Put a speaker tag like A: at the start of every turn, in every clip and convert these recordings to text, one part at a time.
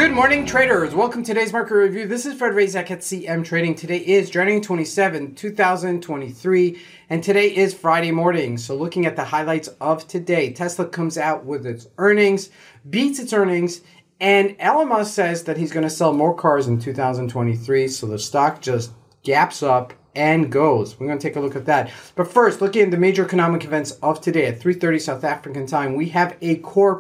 A: Good morning, traders. Welcome to today's market review. This is Fred Razak at CM Trading. Today is January 27, 2023, and today is Friday morning. So looking at the highlights of today, Tesla comes out with its earnings, beats its earnings, and Elon Musk says that he's going to sell more cars in 2023. So the stock just gaps up and goes. We're going to take a look at that. But first, looking at the major economic events of today at 3:30 South African time, we have a core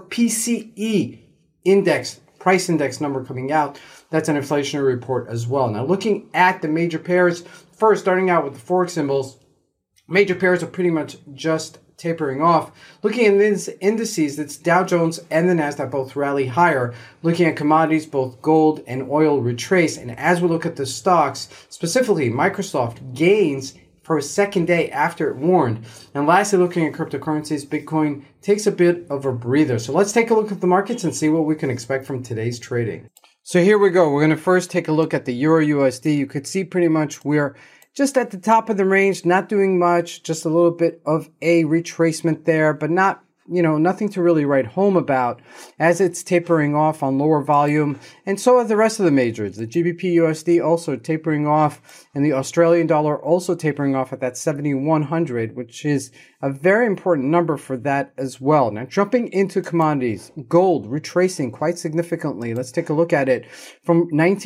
A: PCE index, price index number coming out. That's an inflationary report as well. Now, looking at the major pairs, first starting out with the Forex symbols, major pairs are pretty much just tapering off. Looking at these indices, it's Dow Jones and the Nasdaq both rally higher. Looking at commodities, both gold and oil retrace. And as we look at the stocks, specifically Microsoft gains for a second day after it warned. And lastly, looking at cryptocurrencies, Bitcoin takes a bit of a breather. So let's take a look at the markets and see what we can expect from today's trading. So here we go. We're going to first take a look at the Euro USD. You could see pretty much we're just at the top of the range, not doing much, just a little bit of a retracement there, but not, nothing to really write home about as it's tapering off on lower volume. And so are the rest of the majors. The GBP USD also tapering off, and the Australian dollar also tapering off at that 7,100, which is a very important number for that as well. Now, jumping into commodities, gold retracing quite significantly. Let's take a look at it. From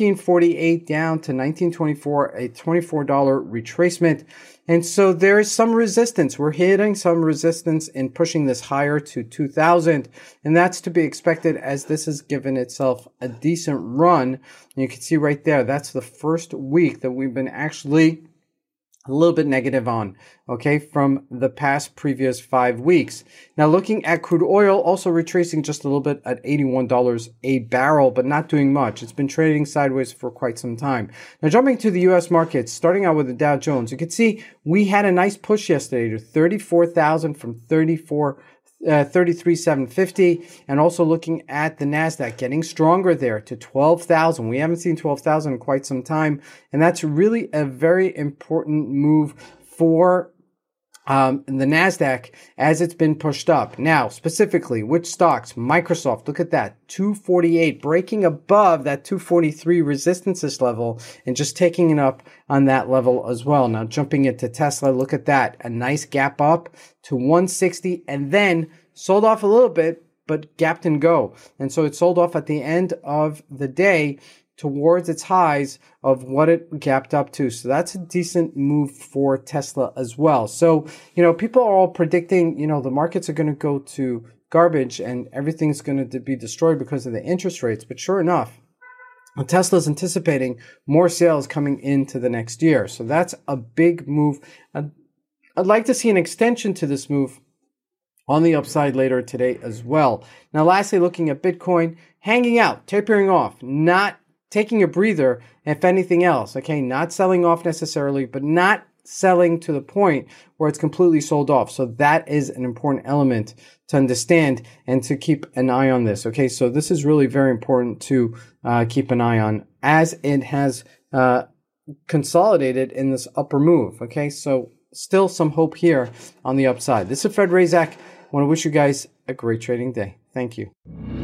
A: 1948 down to 1924, a $24 retracement. And so there is some resistance. We're hitting some resistance in pushing this higher to 2,000. And that's to be expected as this has given itself a decent run. And you can see right there, that's the first week that we've been actually a little bit negative on, okay, from the past previous 5 weeks. Now, looking at crude oil, also retracing just a little bit at $81 a barrel, but not doing much. It's been trading sideways for quite some time. Now, jumping to the U.S. markets, starting out with the Dow Jones, you can see we had a nice push yesterday to 34,000 from 33,750, and also looking at the Nasdaq getting stronger there to 12,000. We haven't seen 12,000 in quite some time, and that's really a very important move for the Nasdaq as it's been pushed up. Now, specifically, which stocks? Microsoft, look at that, 248, breaking above that 243 resistances level and just taking it up on that level as well. Now, jumping into Tesla, look at that, a nice gap up to 160 and then sold off a little bit, but gapped and go. And so it sold off at the end of the day towards its highs of what it gapped up to. So that's a decent move for Tesla as well. So, people are all predicting, the markets are going to go to garbage and everything's going to be destroyed because of the interest rates. But sure enough, Tesla's anticipating more sales coming into the next year. So that's a big move. I'd like to see an extension to this move on the upside later today as well. Now, lastly, looking at Bitcoin, hanging out, tapering off, not taking a breather, if anything else, okay, not selling off necessarily, but not selling to the point where it's completely sold off. So that is an important element to understand and to keep an eye on this, okay? So this is really very important to keep an eye on as it has consolidated in this upper move, okay? So still some hope here on the upside. This is Fred Razak. I want to wish you guys a great trading day. Thank you.